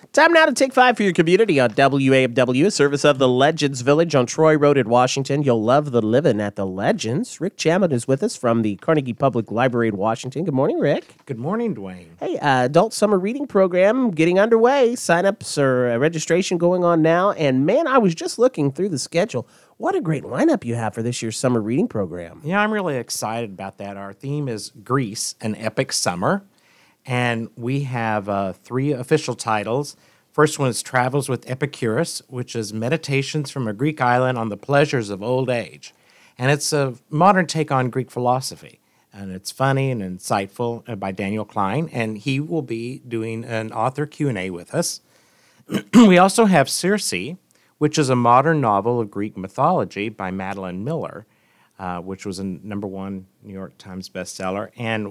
Time now to take 5 for your community on WAMW, a service of the Legends Village on Troy Road in Washington. You'll love the living at the Legends. Rick Chamit is with us from the Carnegie Public Library in Washington. Good morning, Rick. Good morning, Dwayne. Hey, adult summer reading program getting underway. Sign-ups or registration going on now. And man, I was just looking through the schedule. What a great lineup you have for this year's summer reading program. Yeah, I'm really excited about that. Our theme is Greece, an epic summer. And we have 3 official titles. First one is Travels with Epicurus, which is meditations from a Greek island on the pleasures of old age. And it's a modern take on Greek philosophy. And it's funny and insightful by Daniel Klein. And he will be doing an author Q&A with us. We also have Circe, which is a modern novel of Greek mythology by Madeline Miller, which was a #1 New York Times bestseller. And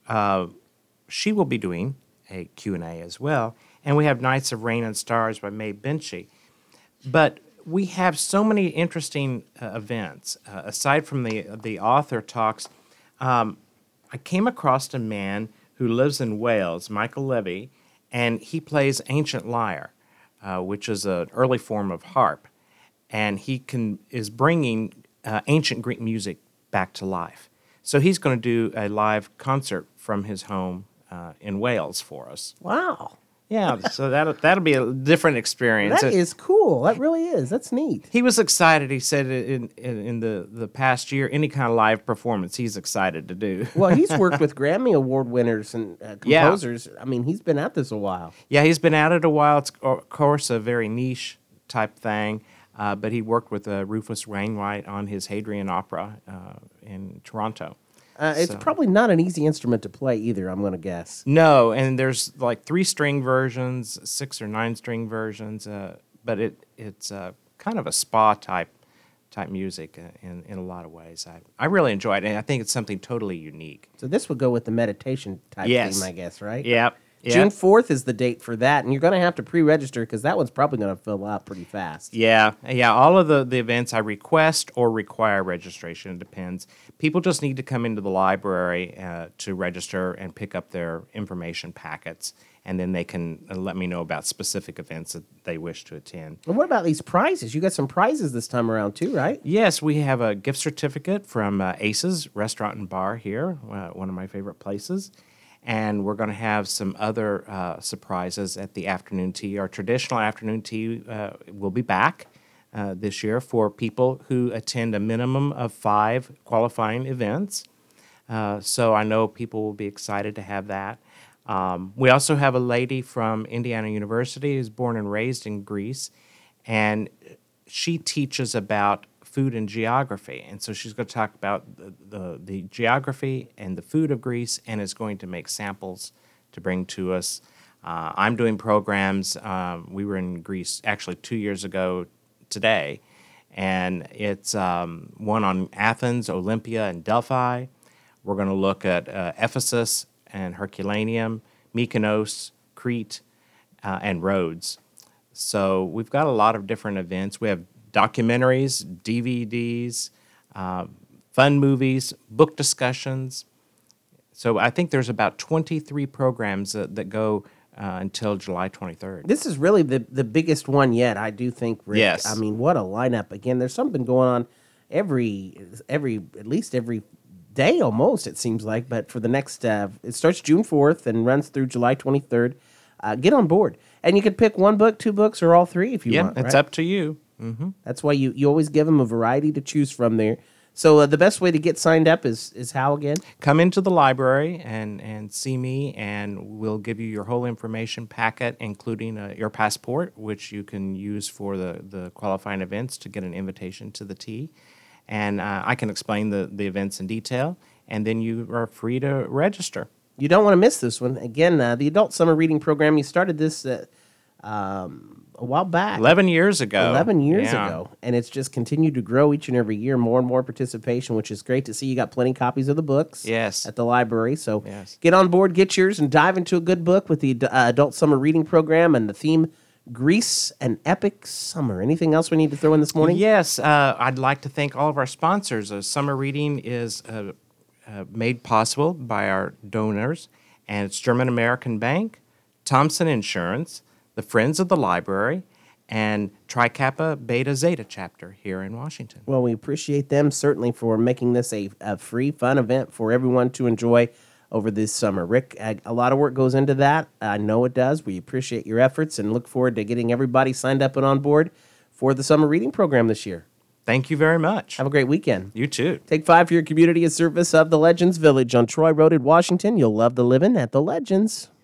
she will be doing a Q&A as well. And we have Nights of Rain and Stars by Mae Binchy. But we have so many interesting events. Aside from the author talks, I came across a man who lives in Wales, Michael Levy, and he plays ancient lyre, which is an early form of harp. And he is bringing ancient Greek music back to life. So he's going to do a live concert from his home in Wales for us. Wow. Yeah, so that'll be a different experience. That is cool. That really is. That's neat. He was excited. He said in the past year, any kind of live performance, he's excited to do. Well, he's worked with Grammy Award winners and composers. Yeah. I mean, he's been at this a while. Yeah, he's been at it a while. It's, of course, a very niche type thing, but he worked with Rufus Wainwright on his Hadrian opera in Toronto. It's probably not an easy instrument to play either, I'm going to guess. No, and there's like 3-string versions, 6 or 9-string versions, but it's kind of a spa type music in a lot of ways. I really enjoy it, and I think it's something totally unique. So this would go with the meditation type theme, I guess, right? Yep. June 4th is the date for that, and you're going to have to pre-register because that one's probably going to fill out pretty fast. Yeah. All of the events I request or require registration. It depends. People just need to come into the library to register and pick up their information packets, and then they can let me know about specific events that they wish to attend. And what about these prizes? You got some prizes this time around too, right? Yes, we have a gift certificate from Aces Restaurant and Bar here, one of my favorite places. And we're going to have some other surprises at the afternoon tea. Our traditional afternoon tea will be back this year for people who attend a minimum of 5 qualifying events. So I know people will be excited to have that. We also have a lady from Indiana University who's born and raised in Greece, and she teaches about food and geography, and so she's going to talk about the geography and the food of Greece, and is going to make samples to bring to us. I'm doing programs. We were in Greece actually 2 years ago today, and it's one on Athens, Olympia, and Delphi. We're going to look at Ephesus and Herculaneum, Mykonos, Crete, and Rhodes. So we've got a lot of different events. We have documentaries, DVDs, fun movies, book discussions. So I think there's about 23 programs that go until July 23rd. This is really the biggest one yet, I do think, Rick. Yes. I mean, what a lineup. Again, there's something going on at least every day almost, it seems like. But for the next, it starts June 4th and runs through July 23rd. Get on board. And you can pick 1 book, 2 books, or all 3 if you want. Yeah, it's right? up to you. Mm-hmm. That's why you always give them a variety to choose from there. So the best way to get signed up is how again? Come into the library and see me, and we'll give you your whole information packet, including your passport, which you can use for the qualifying events to get an invitation to the tea. And I can explain the events in detail, and then you are free to register. You don't want to miss this one. Again, the Adult Summer Reading Program, you started this a while back. 11 years ago. 11 years ago. And it's just continued to grow each and every year, more and more participation, which is great to see. You got plenty of copies of the books at the library. So get on board, get yours, and dive into a good book with the Adult Summer Reading Program and the theme Greece, an Epic Summer. Anything else we need to throw in this morning? Yes. I'd like to thank all of our sponsors. Summer Reading is made possible by our donors, and it's German American Bank, Thompson Insurance, the Friends of the Library, and Tri Kappa Beta Zeta chapter here in Washington. Well, we appreciate them certainly for making this a free, fun event for everyone to enjoy over this summer. Rick, a lot of work goes into that. I know it does. We appreciate your efforts and look forward to getting everybody signed up and on board for the summer reading program this year. Thank you very much. Have a great weekend. You too. Take 5 for your community in service of the Legends Village on Troy Road in Washington. You'll love the living at the Legends.